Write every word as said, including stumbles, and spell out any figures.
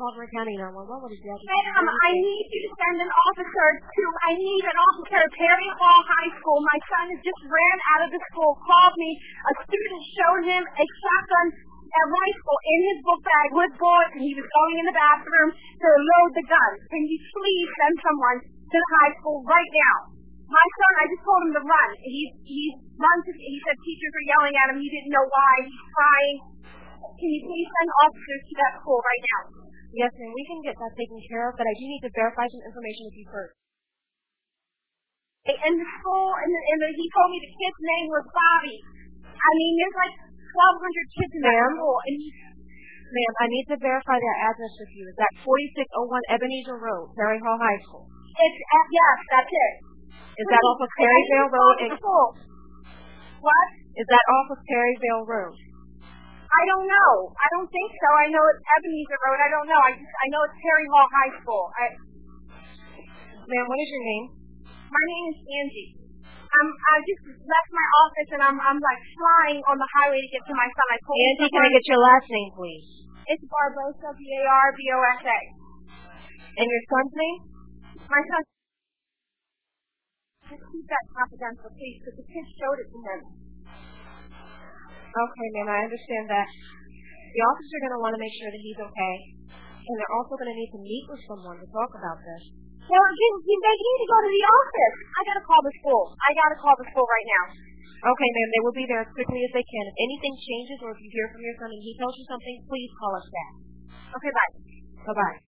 Baltimore County nine one one. What is the address? Ma'am, I need you to send an officer to, I need an officer at Perry Hall High School. My son has just ran out of the school, called me. A student showed him a shotgun at high school in his book bag with bullets, and he was going in the bathroom to load the gun. Can you please send someone to the high school right now? My son, I just told him to run. He's, he's run to, he said teachers are yelling at him. He didn't know why. He's crying. Can you please send officers to that school right now? Yes, ma'am. We can get that taken care of, but I do need to verify some information with you first. And the school, and, the, and the, he told me the kid's name was Bobby. I mean, there's like twelve hundred kids in that school. And he, ma'am, I need to verify that address with you. Is that forty-six oh one Ebenezer Road, Perry Hall High School? It's, uh, yes, that's it. Is that off of Perryvale Road? And, what? Is that off of Perryvale Road? I don't know. I don't think so. I know it's Ebenezer Road. I don't know. I just I know it's Perry Hall High School. I, ma'am, what is your name? My name is Angie. I'm I just left my office and I'm I'm like flying on the highway to get to my son. I told Angie, can I get your last name, please? It's Barbosa, B A R B O S A. And your son's name? My son. Just keep that confidential, please, because the kid showed it to him. Okay, ma'am, I understand that. The officers are going to want to make sure that he's okay, and they're also going to need to meet with someone to talk about this. Well, you, you, they need to go to the office. I got to call the school. I got to call the school right now. Okay, ma'am, they will be there as quickly as they can. If anything changes or if you hear from your son and he tells you something, please call us back. Okay, bye. Bye-bye.